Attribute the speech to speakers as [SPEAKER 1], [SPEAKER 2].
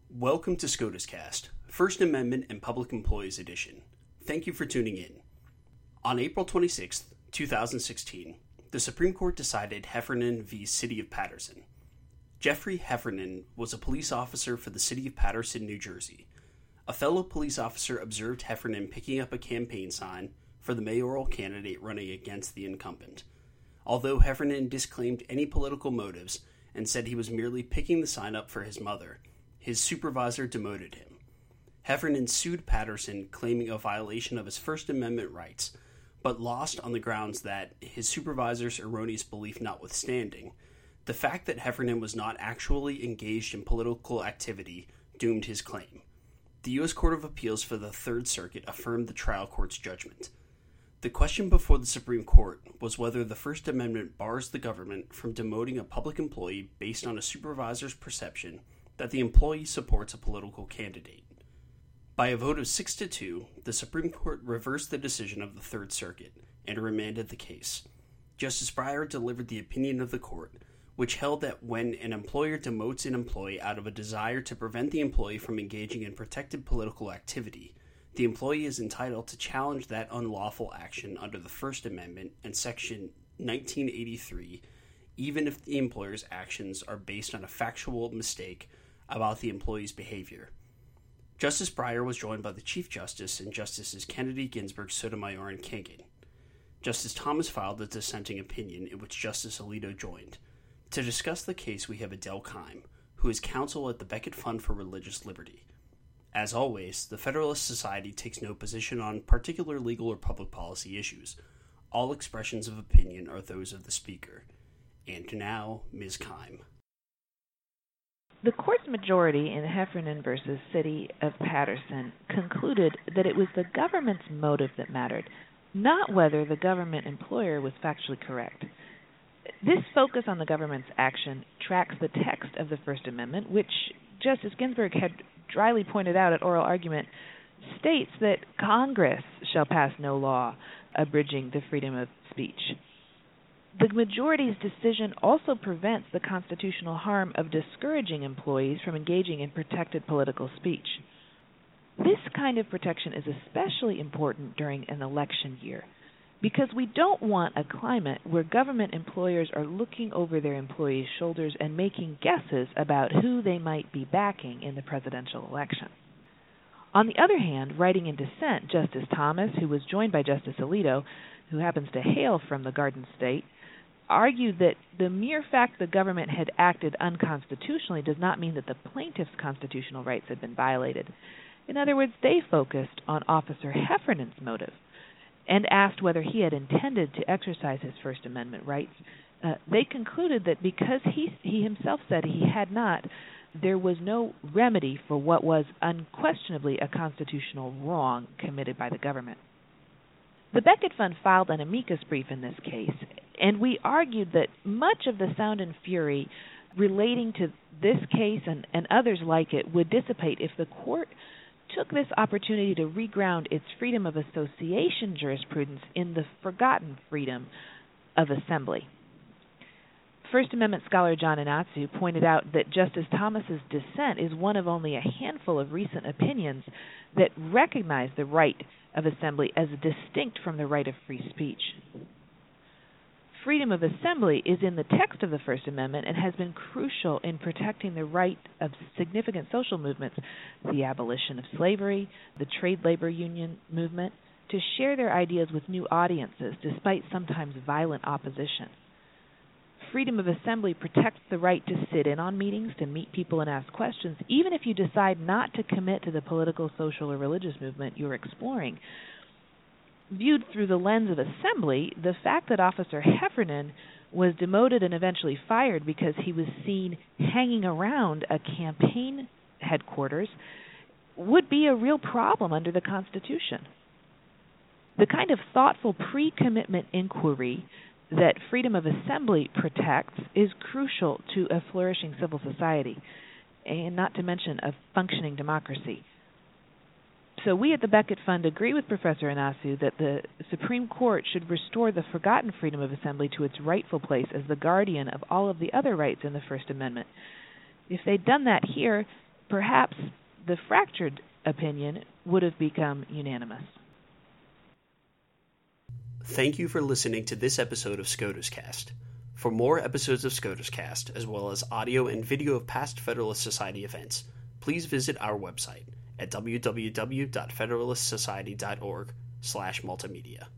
[SPEAKER 1] Welcome to SCOTUS Cast, First Amendment and Public Employees Edition. Thank you for tuning in. On April 26, 2016, the Supreme Court decided Heffernan v. City of Paterson. Jeffrey Heffernan was a police officer for the City of Paterson, New Jersey. A fellow police officer observed Heffernan picking up a campaign sign for the mayoral candidate running against the incumbent. Although Heffernan disclaimed any political motives and said he was merely picking the sign up for his mother, his supervisor demoted him. Heffernan sued Paterson, claiming a violation of his First Amendment rights, but lost on the grounds that, his supervisor's erroneous belief notwithstanding, the fact that Heffernan was not actually engaged in political activity doomed his claim. The U.S. Court of Appeals for the Third Circuit affirmed the trial court's judgment. The question before the Supreme Court was whether the First Amendment bars the government from demoting a public employee based on a supervisor's perception that the employee supports a political candidate. By a vote of 6-2, the Supreme Court reversed the decision of the Third Circuit and remanded the case. Justice Breyer delivered the opinion of the court, which held that when an employer demotes an employee out of a desire to prevent the employee from engaging in protected political activity, the employee is entitled to challenge that unlawful action under the First Amendment and Section 1983, even if the employer's actions are based on a factual mistake about the employee's behavior. Justice Breyer was joined by the Chief Justice and Justices Kennedy, Ginsburg, Sotomayor, and Kagan. Justice Thomas filed a dissenting opinion in which Justice Alito joined. To discuss the case, we have Adele Keim, who is counsel at the Becket Fund for Religious Liberty. As always, the Federalist Society takes no position on particular legal or public policy issues. All expressions of opinion are those of the speaker. And now, Ms. Keim.
[SPEAKER 2] The court's majority in Heffernan v. City of Paterson concluded that it was the government's motive that mattered, not whether the government employer was factually correct. This focus on the government's action tracks the text of the First Amendment, which Justice Ginsburg had dryly pointed out at oral argument, states that Congress shall pass no law abridging the freedom of speech. The majority's decision also prevents the constitutional harm of discouraging employees from engaging in protected political speech. This kind of protection is especially important during an election year, because we don't want a climate where government employers are looking over their employees' shoulders and making guesses about who they might be backing in the presidential election. On the other hand, writing in dissent, Justice Thomas, who was joined by Justice Alito, who happens to hail from the Garden State, argued that the mere fact the government had acted unconstitutionally does not mean that the plaintiff's constitutional rights had been violated. In other words, they focused on Officer Heffernan's motive and asked whether he had intended to exercise his First Amendment rights. They concluded that because he himself said he had not, there was no remedy for what was unquestionably a constitutional wrong committed by the government. The Becket Fund filed an amicus brief in this case, and we argued that much of the sound and fury relating to this case and others like it would dissipate if the court took this opportunity to reground its freedom of association jurisprudence in the forgotten freedom of assembly. First Amendment scholar John Inatsu pointed out that Justice Thomas's dissent is one of only a handful of recent opinions that recognize the right of assembly as distinct from the right of free speech. Freedom of assembly is in the text of the First Amendment and has been crucial in protecting the right of significant social movements, the abolition of slavery, the trade labor union movement, to share their ideas with new audiences despite sometimes violent opposition. Freedom of assembly protects the right to sit in on meetings, to meet people and ask questions, even if you decide not to commit to the political, social, or religious movement you're exploring. Viewed through the lens of assembly, the fact that Officer Heffernan was demoted and eventually fired because he was seen hanging around a campaign headquarters would be a real problem under the Constitution. The kind of thoughtful pre-commitment inquiry that freedom of assembly protects is crucial to a flourishing civil society, and not to mention a functioning democracy. So we at the Becket Fund agree with Professor Inatsu that the Supreme Court should restore the forgotten freedom of assembly to its rightful place as the guardian of all of the other rights in the First Amendment. If they'd done that here, perhaps the fractured opinion would have become unanimous.
[SPEAKER 1] Thank you for listening to this episode of SCOTUS Cast. For more episodes of SCOTUS Cast, as well as audio and video of past Federalist Society events, please visit our website at www.federalistsociety.org/multimedia.